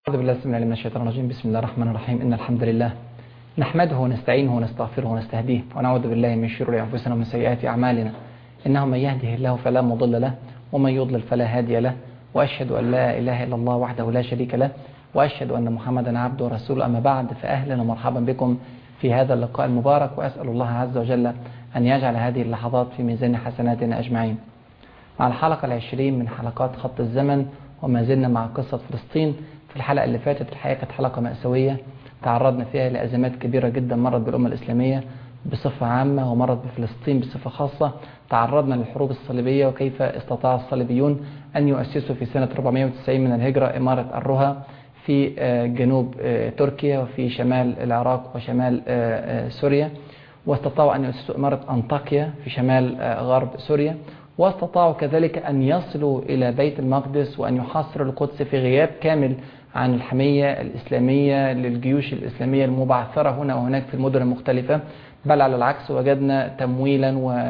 أعوذ بالله السميع العليم من الشيطان الرجيم. بسم الله الرحمن الرحيم. إن الحمد لله نحمده ونستعينه ونستغفره ونستهديه ونعوذ بالله من شرور أنفسنا ومن سيئات أعمالنا. إنه من يهده الله فلا مضل له ومن يضلل فلا هادي له، وأشهد أن لا إله إلا الله وحده لا شريك له، وأشهد أن محمدا عبده ورسوله. أما بعد، فأهلا ومرحبا بكم في هذا اللقاء المبارك، وأسأل الله عز وجل أن يجعل هذه اللحظات في ميزان حسناتنا أجمعين. مع الحلقة 20 من حلقات خط الزمن، وما زلنا مع قصة فلسطين. في الحلقة اللي فاتت الحقيقة كانت حلقة مأساوية تعرضنا فيها لأزمات كبيرة جدا مرت بالأمة الإسلامية بصفة عامة ومرت بفلسطين بصفة خاصة. تعرضنا للحروب الصليبية وكيف استطاع الصليبيون أن يؤسسوا في سنة 490 من الهجرة إمارة الرها في جنوب تركيا وفي شمال العراق وشمال سوريا، واستطاعوا أن يؤسسوا إمارة أنطاكيا في شمال غرب سوريا، واستطاعوا كذلك أن يصلوا إلى بيت المقدس وأن يحاصروا القدس في غياب كامل عن الحمية الإسلامية للجيوش الإسلامية المبعثرة هنا وهناك في المدن المختلفة. بل على العكس، وجدنا تمويلا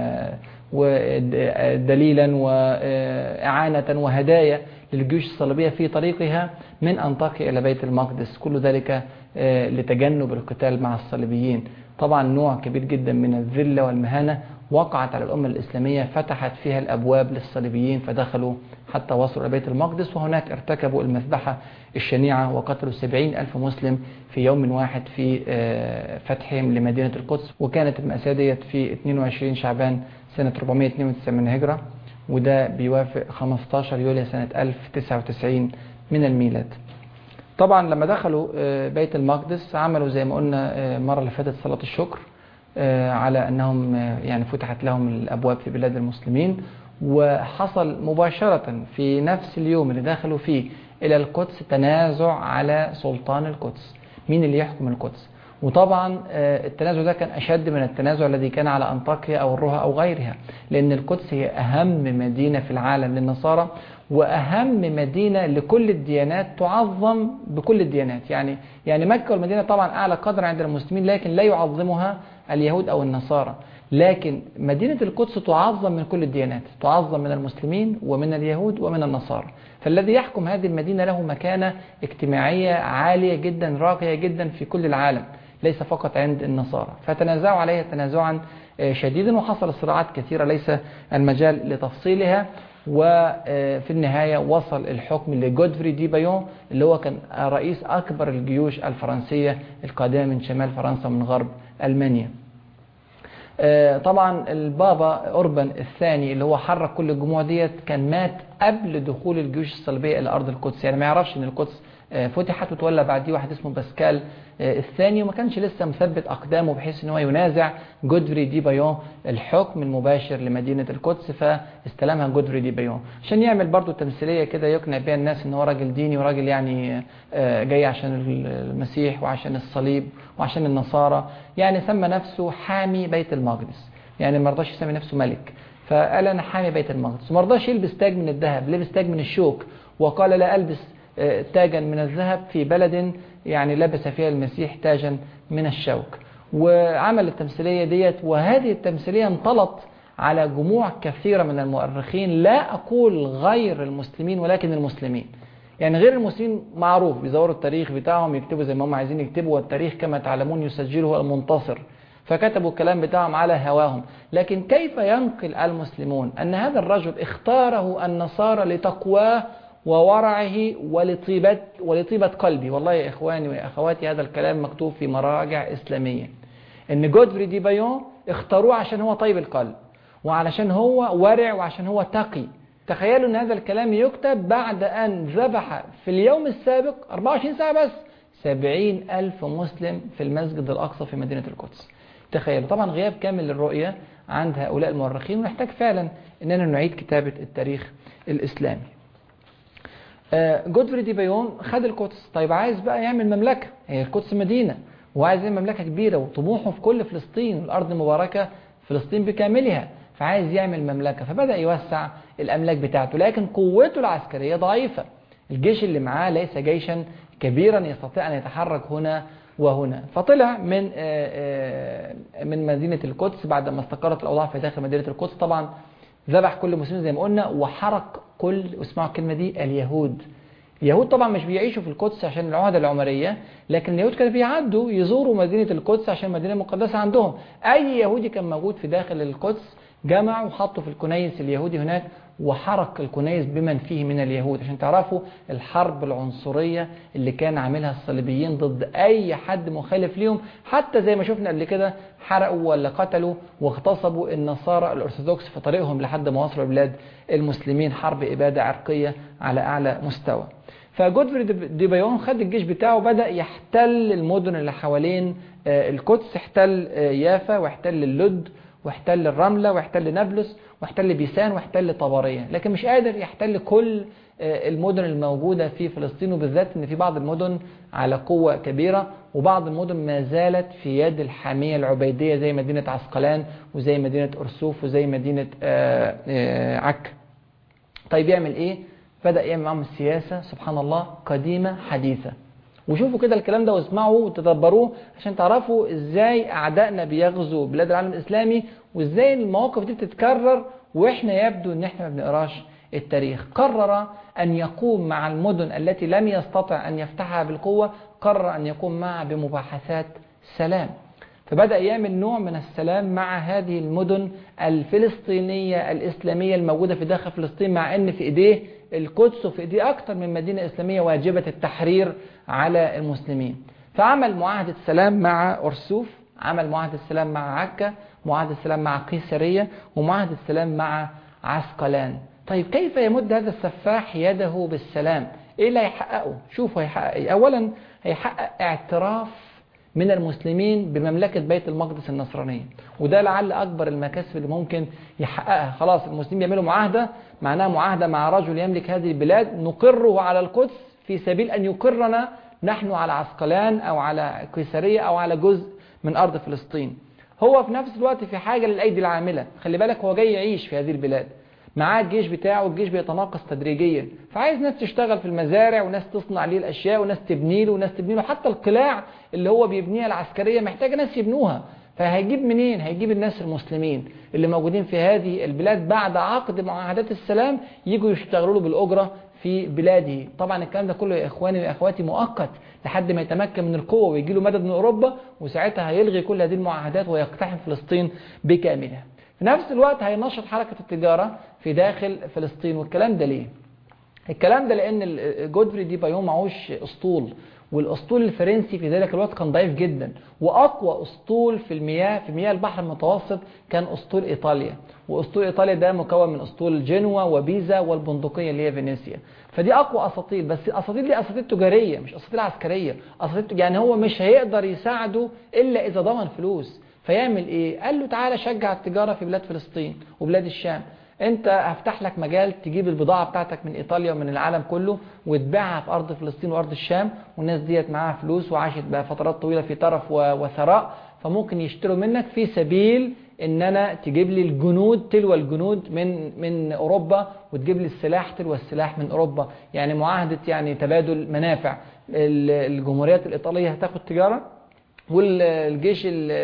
ودليلا وإعانة وهدايا للجيوش الصليبية في طريقها من أنطاكيا إلى بيت المقدس، كل ذلك لتجنب القتال مع الصليبيين. طبعا نوع كبير جدا من الذلة والمهانة وقعت على الأمة الإسلامية، فتحت فيها الأبواب للصليبيين فدخلوا حتى وصلوا إلى بيت المقدس، وهناك ارتكبوا المذبحة الشنيعة وقتلوا 70,000 مسلم في يوم واحد في فتحهم لمدينة القدس. وكانت المأساة ديت في 22 شعبان سنة 492 من الهجرة، وده بيوافق 15 يوليو سنة 1099 من الميلاد. طبعا لما دخلوا بيت المقدس عملوا زي ما قلنا مرة اللي فاتت صلاة الشكر على أنهم يعني فتحت لهم الأبواب في بلاد المسلمين. وحصل مباشرة في نفس اليوم اللي دخلوا فيه إلى القدس تنازع على سلطان القدس، مين اللي يحكم القدس. وطبعا التنازع ده كان أشد من التنازع الذي كان على أنطاكيا أو الرها أو غيرها، لأن القدس هي أهم مدينة في العالم للنصارى وأهم مدينة لكل الديانات، تعظم بكل الديانات. يعني مكة والمدينة طبعا أعلى قدر عند المسلمين، لكن لا يعظمها اليهود أو النصارى. لكن مدينة القدس تعظم من كل الديانات، تعظم من المسلمين ومن اليهود ومن النصارى. فالذي يحكم هذه المدينة له مكانة اجتماعية عالية جدا راقية جدا في كل العالم، ليس فقط عند النصارى. فتنازعوا عليها تنازعا شديدا، وحصل صراعات كثيرة ليس المجال لتفصيلها. وفي النهاية وصل الحكم لجودفري دي بايون، اللي هو كان رئيس أكبر الجيوش الفرنسية القادمة من شمال فرنسا ومن غرب ألمانيا. طبعا البابا أوربان الثاني اللي هو حرك كل الجموع ديت كان مات قبل دخول الجيوش الصليبية إلى أرض القدس، يعني ما يعرفش أن القدس فتحت، وتولى بعديه واحد اسمه باسكال الثاني، وما كانش لسه مثبت أقدامه بحيث أنه ينازع جودفري دي بايون الحكم المباشر لمدينة القدس. فاستلمها جودفري دي بايون عشان يعمل برضو تمثيلية كده يقنع بها الناس أنه راجل ديني وراجل يعني جاي عشان المسيح وعشان الصليب وعشان النصارى. يعني سمى نفسه حامي بيت المقدس، يعني ما رضاش يسمي نفسه ملك، فقال أنا حامي بيت المقدس. وما رضاش يلبس تاج من الذهب، لبس تاج من الشوك، وقال لا ألبس تاجا من الذهب في بلد يعني لبس فيها المسيح تاجا من الشوك. وعمل التمثيلية ديت، وهذه التمثيلية انطلت على جموع كثيرة من المؤرخين، لا أقول غير المسلمين ولكن المسلمين. يعني غير المسلمين معروف بيزوروا التاريخ بتاعهم يكتبوا زي ما هم عايزين يكتبوا، والتاريخ كما تعلمون يسجله المنتصر، فكتبوا الكلام بتاعهم على هواهم. لكن كيف ينقل المسلمون أن هذا الرجل اختاره النصارى لتقواه وورعه ولطيبة قلبي؟ والله يا إخواني وأخواتي هذا الكلام مكتوب في مراجع إسلامية، إن جودفري دي بايون اختاروه عشان هو طيب القلب وعلشان هو ورع وعشان هو تقي. تخيلوا أن هذا الكلام يكتب بعد أن ذبح في اليوم السابق 24 ساعة بس 70,000 مسلم في المسجد الأقصى في مدينة القدس. تخيلوا طبعا غياب كامل للرؤية عند هؤلاء المؤرخين، ونحتاج فعلا أننا نعيد كتابة التاريخ الإسلامي. جودفري دي بايون خد القدس، طيب عايز بقى يعمل مملكة، هي القدس مدينة وعايز يعمل مملكة كبيرة وطموحه في كل فلسطين والأرض المباركة فلسطين بكاملها، فعايز يعمل مملكة. فبدأ يوسع الأملاك بتاعته، لكن قوته العسكرية ضعيفة، الجيش اللي معاه ليس جيشا كبيرا يستطيع أن يتحرك هنا وهنا. فطلع من مدينة القدس بعد ما استقرت الأوضاع في داخل مدينة القدس. طبعا ذبح كل مسلم زي ما قلنا، وحرق كل، اسمعوا الكلمة دي، اليهود. اليهود طبعا مش بيعيشوا في القدس عشان العهدة العمرية، لكن اليهود كانوا بيعدوا يزوروا مدينة القدس عشان مدينة مقدسة عندهم. أي يهودي كان موجود في داخل القدس جمعوا وحطوا في الكنيس اليهودي هناك، وحرق الكنيس بمن فيه من اليهود، عشان تعرفوا الحرب العنصرية اللي كان عاملها الصليبيين ضد أي حد مخالف ليهم. حتى زي ما شفنا قبل كده حرقوا ولا قتلوا واغتصبوا النصارى الأرثوذكس في طريقهم لحد ما وصلوا بلاد المسلمين، حرب إبادة عرقية على أعلى مستوى. فجودفري دي بايون خد الجيش بتاعه، بدأ يحتل المدن اللي حوالين القدس، احتل يافا واحتل اللد واحتل الرملة واحتل نابلس واحتل بيسان واحتل طبرية، لكن مش قادر يحتل كل المدن الموجودة في فلسطين، وبالذات ان في بعض المدن على قوة كبيرة، وبعض المدن ما زالت في يد الحامية العبيدية زي مدينة عسقلان وزي مدينة أرسوف وزي مدينة عكا. طيب يعمل ايه؟ بدأ يعمل معهم السياسة سبحان الله قديمة حديثة. وشوفوا كده الكلام ده واسمعوا وتدبروه عشان تعرفوا ازاي اعدائنا بيغزوا بلاد العالم الاسلامي، وازاي المواقف دي بتتكرر واحنا يبدو ان احنا ما بنقراش التاريخ. قرر ان يقوم مع المدن التي لم يستطع ان يفتحها بالقوة، قرر ان يقوم معها بمباحثات سلام. فبدأ يعمل نوع من السلام مع هذه المدن الفلسطينية الإسلامية الموجودة في داخل فلسطين، مع ان في ايديه القدس وفي ايديه اكتر من مدينة إسلامية واجبة التحرير على المسلمين. فعمل معاهدة سلام مع أرسوف، عمل معاهدة سلام مع عكا، معاهدة سلام مع قيسارية، ومعاهدة سلام مع عسقلان. طيب كيف يمد هذا السفاح يده بالسلام؟ ايه اللي هيحققه؟ شوفوا هيحقق ايه. اولا هيحقق اعتراف من المسلمين بمملكة بيت المقدس النصرانية، وده لعل أكبر المكاسب اللي ممكن يحققها. خلاص المسلمين بيعملوا معاهدة، معناها معاهدة مع رجل يملك هذه البلاد، نقره على القدس في سبيل أن يقرنا نحن على عسقلان أو على قيسارية أو على جزء من أرض فلسطين. هو في نفس الوقت في حاجة للأيدي العاملة، خلي بالك هو جاي يعيش في هذه البلاد، معاه الجيش بتاعه، الجيش بيتناقص تدريجيا، فعايز ناس تشتغل في المزارع وناس تصنع ليه الأشياء وناس تبني له وناس تبني له، حتى القلاع اللي هو بيبنيها العسكرية محتاجة ناس يبنوها. فهيجيب منين؟ هيجيب الناس المسلمين اللي موجودين في هذه البلاد بعد عقد معاهدات السلام يجوا يشتغلوا له بالأجرة في بلاده. طبعا الكلام ده كله يا إخواني وأخواتي مؤقت لحد ما يتمكن من القوة ويجي له مدد من أوروبا، وساعتها هيلغي كل هذه المعاهدات ويقتحم فلسطين بكاملها. في نفس الوقت هينشط حركة التجارة في داخل فلسطين. والكلام ده ليه؟ الكلام ده لأن جودفري دي بايون معهوش أسطول، والأسطول الفرنسي في ذلك الوقت كان ضعيف جدا، وأقوى أسطول في مياه البحر المتوسط كان أسطول إيطاليا، وأسطول إيطاليا ده مكون من أسطول جنوة وبيزا والبندقية اللي هي فينيسيا. فدي أقوى أساطيل، بس الأساطيل دي أساطيل تجارية مش أساطيل عسكرية، أساطيل يعني هو مش هيقدر يساعده إلا إذا ضمن فلوس. فيعمل إيه؟ قال له تعالى شجع التجارة في بلاد فلسطين وبلاد الشام، انت هفتح لك مجال تجيب البضاعة بتاعتك من ايطاليا ومن العالم كله وتبيعها في ارض فلسطين وارض الشام، والناس ديت معاها فلوس وعاشت بقى فترات طويلة في طرف وثراء، فممكن يشتروا منك في سبيل ان انا تجيب لي الجنود تلو الجنود من اوروبا، وتجيب لي السلاح تلو السلاح من اوروبا. يعني معاهدة يعني تبادل منافع. الجمهوريات الايطالية هتاخد تجارة، والجيش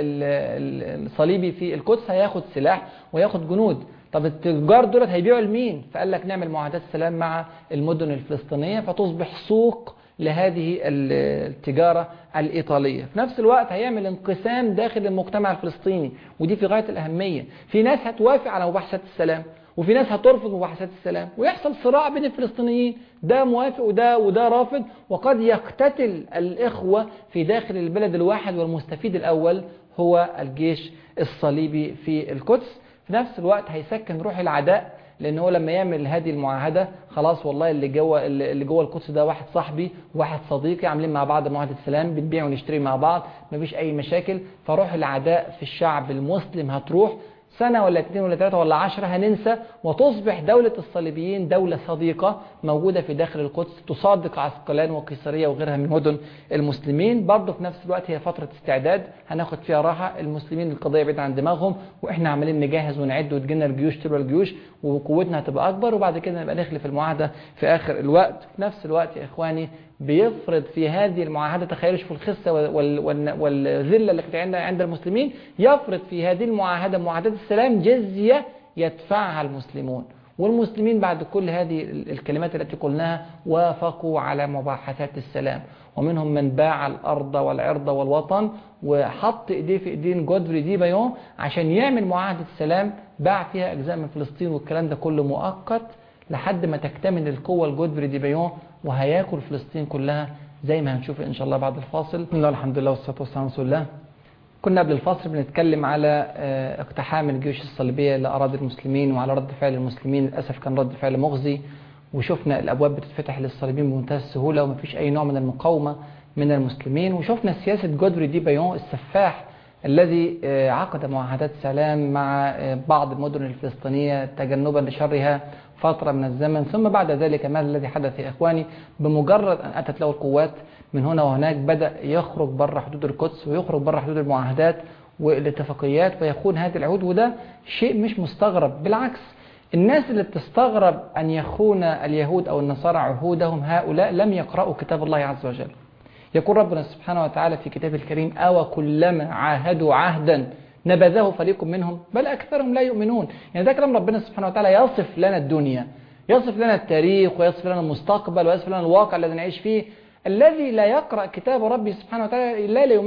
الصليبي في القدس هياخد سلاح وياخد جنود. طب التجار دولت هيبيعوا لمين؟ فقال لك نعمل معاهدات سلام مع المدن الفلسطينية فتصبح سوق لهذه التجارة الإيطالية. في نفس الوقت هيعمل انقسام داخل المجتمع الفلسطيني، ودي في غاية الأهمية. في ناس هتوافق على مباحثات السلام وفي ناس هترفض مباحثات السلام، ويحصل صراع بين الفلسطينيين، ده موافق وده رافض، وقد يقتتل الإخوة في داخل البلد الواحد، والمستفيد الأول هو الجيش الصليبي في القدس. في نفس الوقت هيسكن روح العداء، لأن هو لما يعمل هذه المعاهدة خلاص والله اللي جوه القدس ده واحد صاحبي واحد صديقي، عاملين مع بعض معاهدة سلام، بنبيع ونشتري مع بعض، مفيش أي مشاكل. فروح العداء في الشعب المسلم هتروح، سنة ولا 2 ولا 3 ولا 10 هننسى، وتصبح دولة الصليبيين دولة صديقة موجودة في داخل القدس تصادق عسقلان وقيسارية وغيرها من مدن المسلمين. برضه في نفس الوقت هي فترة استعداد هناخد فيها راحة، المسلمين القضية بعيدة عن دماغهم، وإحنا عمالين نجهز ونعد وتجينا الجيوش تلو الجيوش وقوتنا هتبقى أكبر، وبعد كده نبقى نخلف المعاهدة في آخر الوقت. في نفس الوقت يا إخواني بيفرض في هذه المعاهدة، تخيلوا شوفوا الخسة والذلة اللي كانت عند المسلمين، يفرض في هذه المعاهدة معاهدة السلام جزية يدفعها المسلمون، والمسلمين بعد كل هذه الكلمات التي قلناها وافقوا على مباحثات السلام، ومنهم من باع الأرض والعرض والوطن وحط إيديه في إيدين جودفري دي بايون عشان يعمل معاهدة سلام، باع فيها أجزاء من فلسطين، والكلام ده كله مؤقت لحد ما تكتمل القوة لجودفري دي بايون وهياكل فلسطين كلها زي ما هنشوف إن شاء الله بعد الفاصل. بسم الله الحمد لله والصلاة والسلام على رسول الله. كنا قبل الفاصل بنتكلم على اقتحام الجيوش الصليبية لأراضي المسلمين وعلى رد فعل المسلمين. للأسف كان رد فعل مخزي، وشفنا الأبواب بتتفتح للصليبيين بمنتهى السهولة ومفيش أي نوع من المقاومة من المسلمين. وشفنا سياسة جودفري دي بايون السفاح الذي عقد معاهدات سلام مع بعض المدن الفلسطينية تجنبا لشرها فترة من الزمن، ثم بعد ذلك ما الذي حدث يا إخواني؟ بمجرد أن أتت له القوات من هنا وهناك بدأ يخرج بره حدود القدس ويخرج بره حدود المعاهدات والاتفاقيات ويخون هذه العهود، وده شيء مش مستغرب. بالعكس، الناس اللي بتستغرب أن يخون اليهود أو النصارى عهودهم هؤلاء لم يقرأوا كتاب الله عز وجل. يقول ربنا سبحانه وتعالى في كتابه الكريم: أو كلما عاهدوا عهدا نبذه فريق منهم بل أكثرهم لا يؤمنون. يعني ده كلام ربنا سبحانه وتعالى يصف لنا الدنيا، يصف لنا التاريخ، ويصف لنا المستقبل، ويصف لنا الواقع الذي نعيش فيه. الذي لا يقرأ كتاب ربي سبحانه وتعالى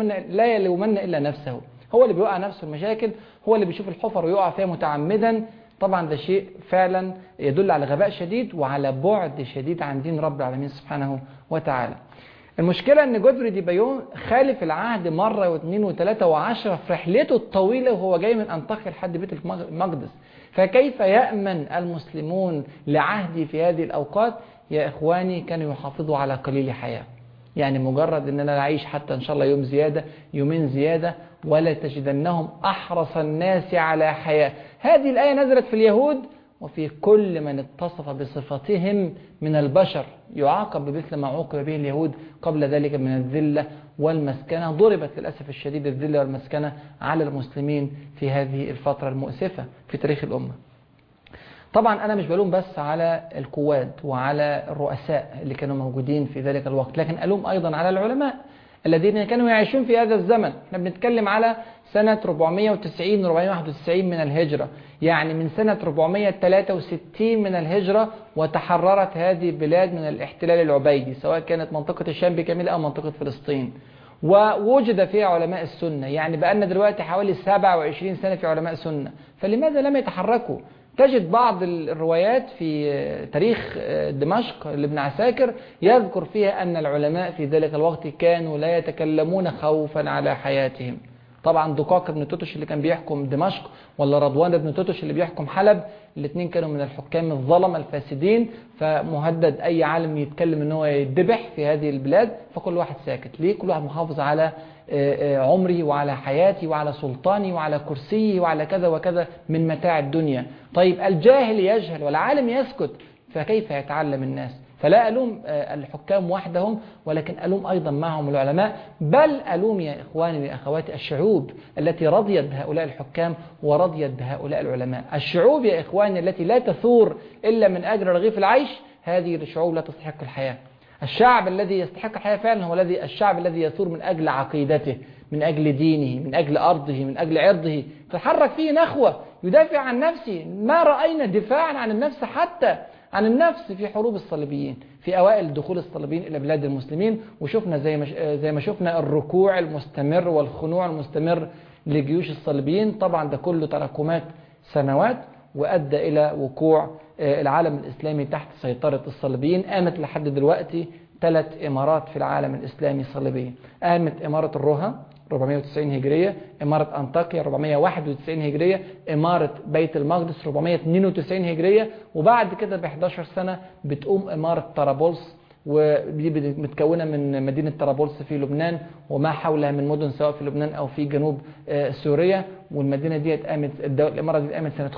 لا يلومن إلا نفسه، هو اللي بيوقع نفسه المشاكل، هو اللي بيشوف الحفر ويقع فيها متعمدا. طبعا ده شيء فعلا يدل على غباء شديد وعلى بعد شديد عن دين رب العالمين سبحانه وتعالى. المشكلة ان جودفري دي بايون خالف العهد مرة واثنين وثلاثة وعشرة في رحلته الطويلة وهو جاي من أنطاكيا لحد بيت المقدس. فكيف يأمن المسلمون لعهدي في هذه الأوقات؟ يا إخواني كانوا يحافظوا على قليل حياة، يعني مجرد أننا نعيش حتى إن شاء الله يوم زيادة يومين زيادة، ولا تجدنهم أحرص الناس على حياة. هذه الآية نزلت في اليهود وفي كل من اتصف بصفتهم من البشر يعاقب بمثل ما عوقب به اليهود قبل ذلك من الذلة والمسكنة. ضربت للأسف الشديد الذلة والمسكنة على المسلمين في هذه الفترة المؤسفة في تاريخ الأمة. طبعا أنا مش بلوم بس على القواد وعلى الرؤساء اللي كانوا موجودين في ذلك الوقت، لكن ألوم أيضا على العلماء الذين كانوا يعيشون في هذا الزمن. احنا بنتكلم على سنة 490 491 من الهجرة، يعني من سنة 463 من الهجرة وتحررت هذه البلاد من الاحتلال العبيدي، سواء كانت منطقة الشام بكاملها أو منطقة فلسطين، ووجد فيها علماء السنة. يعني بقالنا دلوقتي حوالي 27 سنة في علماء سنة، فلماذا لم يتحركوا؟ تجد بعض الروايات في تاريخ دمشق لابن عساكر يذكر فيها أن العلماء في ذلك الوقت كانوا لا يتكلمون خوفا على حياتهم. طبعا دقاق بن توتش اللي كان بيحكم دمشق ولا رضوان بن توتش اللي بيحكم حلب، الاثنين كانوا من الحكام الظلم الفاسدين، فمهدد أي عالم يتكلم ان هو يدبح في هذه البلاد، فكل واحد ساكت. ليه؟ كل واحد محافظ على عمري وعلى حياتي وعلى سلطاني وعلى كرسيي وعلى كذا وكذا من متاع الدنيا. طيب الجاهل يجهل والعالم يسكت، فكيف يتعلم الناس؟ فلا ألوم الحكام وحدهم، ولكن ألوم أيضا معهم العلماء، بل ألوم يا إخواني وأخواتي الشعوب التي رضيت بهؤلاء الحكام ورضيت بهؤلاء العلماء. الشعوب يا إخواني التي لا تثور إلا من أجل رغيف العيش، هذه الشعوب لا تستحق الحياة. الشعب الذي يستحق الحياة فعلا هو الشعب الذي يثور من أجل عقيدته، من أجل دينه، من أجل أرضه، من أجل عرضه، تحرك فيه نخوة يدافع عن نفسه. ما رأينا دفاعا عن النفس حتى عن النفس في حروب الصليبيين، في أوائل دخول الصليبيين إلى بلاد المسلمين، وشفنا زي ما شفنا الركوع المستمر والخنوع المستمر لجيوش الصليبيين. طبعا ده كله تراكمات سنوات وأدى إلى وقوع العالم الإسلامي تحت سيطرة الصليبيين. قامت لحد دلوقتي 3 إمارات في العالم الإسلامي صليبية. قامت إمارة الروها 490 هجرية، إمارة أنطاكيا 491 هجرية، إمارة بيت المقدس 492 هجرية، وبعد كده ب11 سنة بتقوم إمارة طرابلس، ودي متكونة من مدينة طرابلس في لبنان وما حولها من مدن سواء في لبنان أو في جنوب سوريا. والمدينة دي الإمارة دي قامت سنة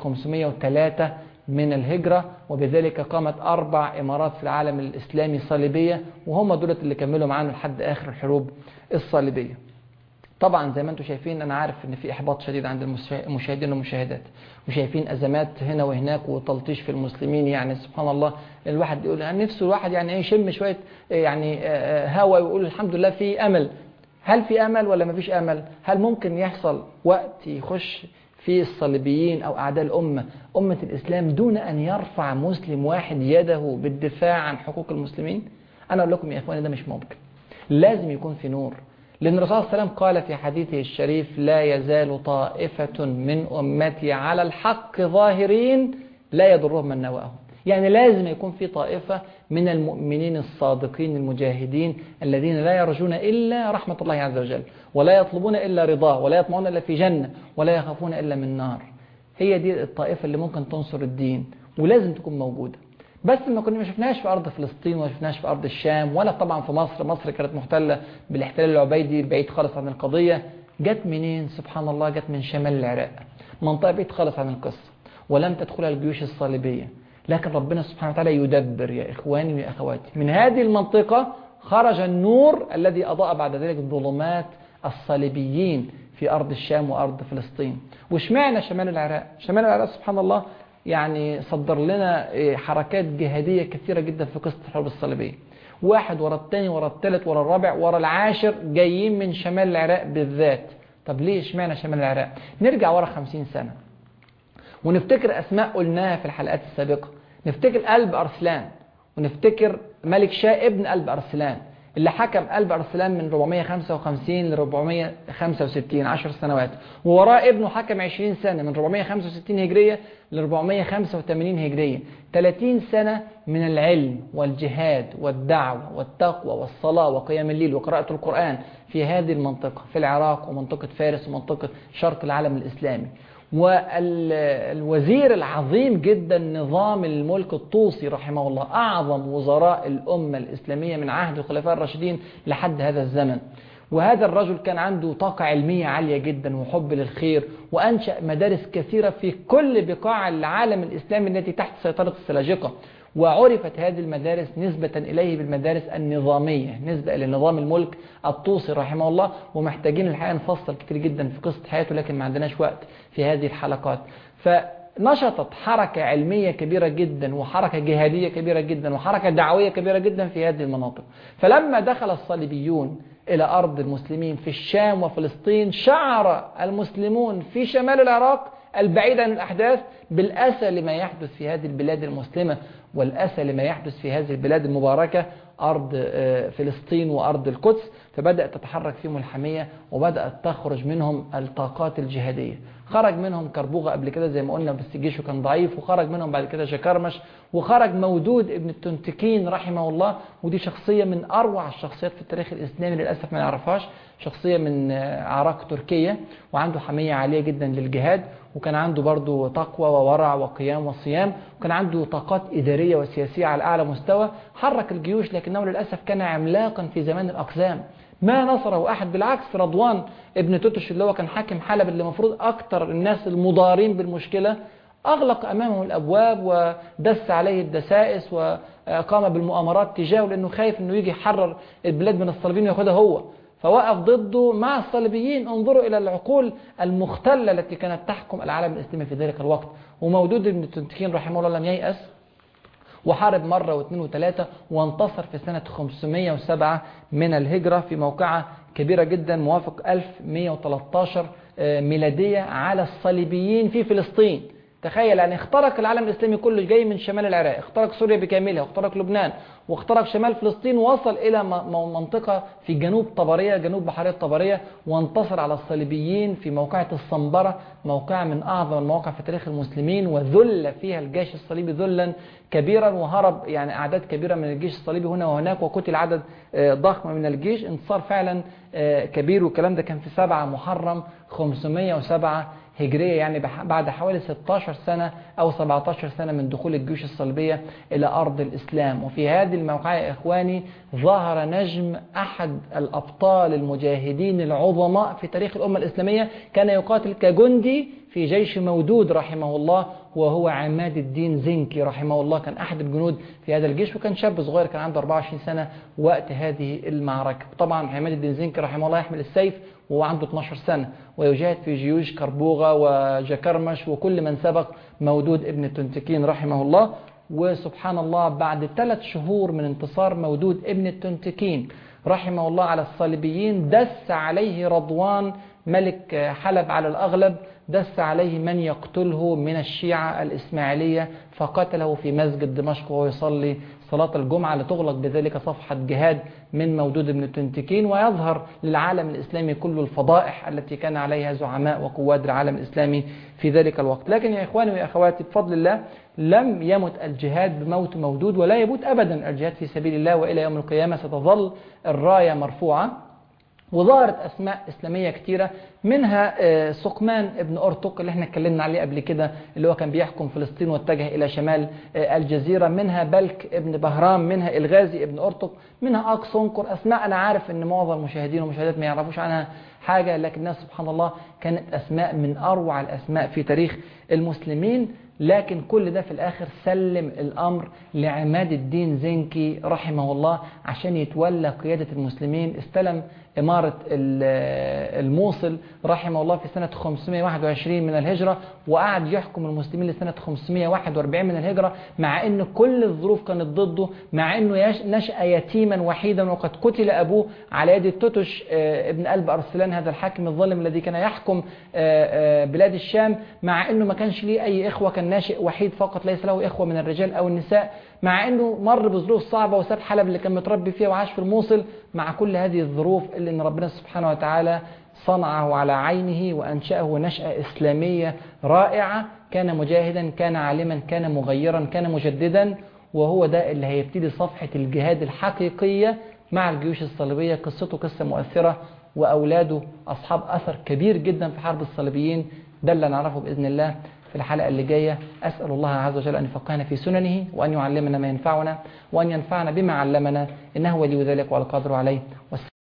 503 من الهجرة، وبذلك قامت 4 إمارات في العالم الإسلامي صليبية، وهم دولت اللي كملوا معانا لحد آخر الحروب الصليبية. طبعا زي ما انتم شايفين، انا عارف ان في احباط شديد عند المشاهدين والمشاهدات، وشايفين ازمات هنا وهناك وتلطيش في المسلمين. يعني سبحان الله، الواحد يقول يعني نفسه الواحد يعني يشم شويه يعني هوا ويقول الحمد لله في امل. هل في امل ولا ما فيش امل؟ هل ممكن يحصل وقت يخش في الصليبيين أو أعداء الأمة أمة الإسلام دون أن يرفع مسلم واحد يده بالدفاع عن حقوق المسلمين؟ أنا أقول لكم يا إخواني ده مش ممكن. لازم يكون في نور، لأن الرسول صلى الله عليه وسلم قال في حديثه الشريف: لا يزال طائفة من أمتي على الحق ظاهرين لا يضرهم من نواهم. يعني لازم يكون في طائفة من المؤمنين الصادقين المجاهدين الذين لا يرجون إلا رحمة الله عز وجل، ولا يطلبون إلا رضاه، ولا يطمعون إلا في جنة، ولا يخافون إلا من نار. هي دي الطائفة اللي ممكن تنصر الدين، ولازم تكون موجودة. بس ما شفناش في أرض فلسطين، وما شفناش في أرض الشام، ولا طبعا في مصر. مصر كانت محتلة بالاحتلال العبيدي بعيد خالص عن القضية. جت منين؟ سبحان الله، جت من شمال العراق، منطقة بعيد خالص عن القصة، ولم تدخلها الجيوش الصليبية. لكن ربنا سبحانه وتعالى يدبر يا إخواني ويا أخواتي. من هذه المنطقة خرج النور الذي أضاء بعد ذلك ظلمات الصليبيين في أرض الشام وأرض فلسطين. واشمعنى شمال العراق؟ شمال العراق سبحان الله يعني صدر لنا حركات جهادية كثيرة جدا في قصة الحرب الصليبية، واحد ورا الثاني ورا الثالث ورا الرابع ورا العاشر جايين من شمال العراق بالذات. طب ليه اشمعنى شمال العراق؟ نرجع ورا 50 سنة ونفتكر أسماء قلناها في الحلقات السابقة. نفتكر قلب أرسلان، ونفتكر ملك شاه ابن قلب أرسلان اللي حكم قلب أرسلان من 455 ل 465 10 سنوات، ووراه ابنه حكم 20 سنة من 465 هجرية ل 485 هجرية. 30 سنة من العلم والجهاد والدعوة والتقوى والصلاة وقيام الليل وقراءة القرآن في هذه المنطقة، في العراق ومنطقة فارس ومنطقة شرق العالم الإسلامي. والوزير العظيم جدا نظام الملك الطوسي رحمه الله، أعظم وزراء الأمة الإسلامية من عهد الخلفاء الراشدين لحد هذا الزمن. وهذا الرجل كان عنده طاقة علمية عالية جدا وحب للخير، وأنشأ مدارس كثيرة في كل بقاع العالم الإسلامي التي تحت سيطرة السلاجقة. وعرفت هذه المدارس نسبة إليه بالمدارس النظامية، نسبة إلى نظام الملك الطوسي رحمه الله. ومحتاجين الحقيقة نفصل كتير جدا في قصة حياته، لكن ما عندناش وقت في هذه الحلقات. فنشطت حركة علمية كبيرة جدا، وحركة جهادية كبيرة جدا، وحركة دعوية كبيرة جدا في هذه المناطق. فلما دخل الصليبيون إلى أرض المسلمين في الشام وفلسطين، شعر المسلمون في شمال العراق البعيد عن الأحداث بالأسى لما يحدث في هذه البلاد المسلمة، والأسى لما يحدث في هذه البلاد المباركة أرض فلسطين وأرض القدس. فبدأت تتحرك فيهم الحمية، وبدأت تخرج منهم الطاقات الجهادية. خرج منهم كربوغة قبل كده زي ما قلنا، بس جيشه كان ضعيف، وخرج منهم بعد كده جكرمش، وخرج مودود ابن التنتكين رحمه الله. ودي شخصية من أروع الشخصيات في التاريخ الإسلامي، للأسف ما نعرفهاش. شخصية من عراق تركيا، وعنده حمية عالية جدا للجهاد، وكان عنده برضو تقوى وورع وقيام وصيام، وكان عنده طاقات إدارية وسياسية على أعلى مستوى. حرك الجيوش، لكنه للأسف كان عملاقا في زمان الأقزام، ما نصره أحد. بالعكس، رضوان ابن توتش اللي هو كان حاكم حلب، اللي المفروض أكتر الناس المضارين بالمشكلة، أغلق أمامه الأبواب ودس عليه الدسائس وقام بالمؤامرات تجاهه، لأنه خايف أنه يجي يحرر البلاد من الصليبيين ويأخذها هو، فوقف ضده مع الصليبيين. انظروا إلى العقول المختلة التي كانت تحكم العالم الإسلامي في ذلك الوقت. ومودود ابن التنتكين رحمه الله لم ييأس، وحارب مرة واثنين وثلاثة، وانتصر في سنة 507 من الهجرة في موقعة كبيرة جدا موافق 1113 ميلادية على الصليبيين في فلسطين. تخيل، يعني اخترق العالم الإسلامي كله، جاي من شمال العراق، اخترق سوريا بكاملها، واخترق لبنان، واخترق شمال فلسطين، ووصل إلى منطقة في جنوب طبرية، جنوب بحيرة طبرية، وانتصر على الصليبيين في موقعة الصنبرة، موقعة من أعظم المواقع في تاريخ المسلمين. وذل فيها الجيش الصليبي ذلا كبيرا، وهرب يعني أعداد كبيرة من الجيش الصليبي هنا وهناك، وقتل عدد ضخم من الجيش. انتصار فعلا كبير. والكلام ده كان في 7 محرم 507 هجرية، يعني بعد حوالي 16 سنة أو 17 سنة من دخول الجيوش الصليبية إلى أرض الإسلام. وفي هذه الموقعة يا إخواني ظهر نجم أحد الأبطال المجاهدين العظماء في تاريخ الأمة الإسلامية، كان يقاتل كجندي في جيش مودود رحمه الله، وهو عماد الدين زنكي رحمه الله. كان أحد الجنود في هذا الجيش، وكان شاب صغير، كان عنده 24 سنة وقت هذه المعركة. طبعا عماد الدين زنكي رحمه الله يحمل السيف وهو عنده 12 سنة، ويجاهد في جيوش كربوغة وجكرمش وكل من سبق مودود ابن التنتكين رحمه الله. وسبحان الله، بعد 3 شهور من انتصار مودود ابن التنتكين رحمه الله على الصليبيين، دس عليه رضوان ملك حلب على الأغلب دس عليه من يقتله من الشيعة الإسماعيلية، فقتله في مسجد دمشق وهو يصلي صلاة الجمعة، لتغلق بذلك صفحة جهاد من مودود بن تنتكين، ويظهر للعالم الإسلامي كل الفضائح التي كان عليها زعماء وقواد العالم الإسلامي في ذلك الوقت. لكن يا إخواني وأخواتي بفضل الله لم يمت الجهاد بموت مودود، ولا يموت أبدا الجهاد في سبيل الله، وإلى يوم القيامة ستظل الراية مرفوعة. وظهرت أسماء إسلامية كتيرة، منها سقمان ابن أرطق اللي احنا اتكلمنا عليه قبل كده، اللي هو كان بيحكم فلسطين واتجه إلى شمال الجزيرة، منها بلك ابن بهرام، منها الغازي ابن أرطق، منها أقصنقر. أسماء أنا عارف أن معظم المشاهدين والمشاهدات ما يعرفوش عنها حاجة، لكنها سبحان الله كانت أسماء من أروع الأسماء في تاريخ المسلمين. لكن كل ده في الآخر سلم الأمر لعماد الدين زنكي رحمه الله عشان يتولى قيادة المسلمين. استلم إمارة الموصل رحمه الله في سنة 521 من الهجرة، وقعد يحكم المسلمين لسنة 541 من الهجرة، مع أن كل الظروف كانت ضده، مع أنه نشأ يتيما وحيدا، وقد قتل أبوه على يد التتش ابن قلب أرسلان، هذا الحاكم الظالم الذي كان يحكم بلاد الشام، مع أنه ما كانش ليه أي إخوة، كان ناشئ وحيد فقط، ليس له إخوة من الرجال أو النساء، مع أنه مر بظروف صعبة وساب حلب اللي كان متربي فيها وعاش في الموصل. مع كل هذه الظروف إلا أن ربنا سبحانه وتعالى صنعه على عينه وأنشأه نشأة إسلامية رائعة. كان مجاهدا، كان عالما، كان مغيرا، كان مجددا، وهو ده اللي هيبتدي صفحة الجهاد الحقيقية مع الجيوش الصليبية. قصته قصة مؤثرة، وأولاده أصحاب أثر كبير جدا في حرب الصليبيين. ده اللي نعرفه بإذن الله في الحلقة اللي جاية. أسأل الله عز وجل أن يفقهنا في سننه، وأن يعلمنا ما ينفعنا، وأن ينفعنا بما علمنا، إنه ولي ذلك والقادر عليه.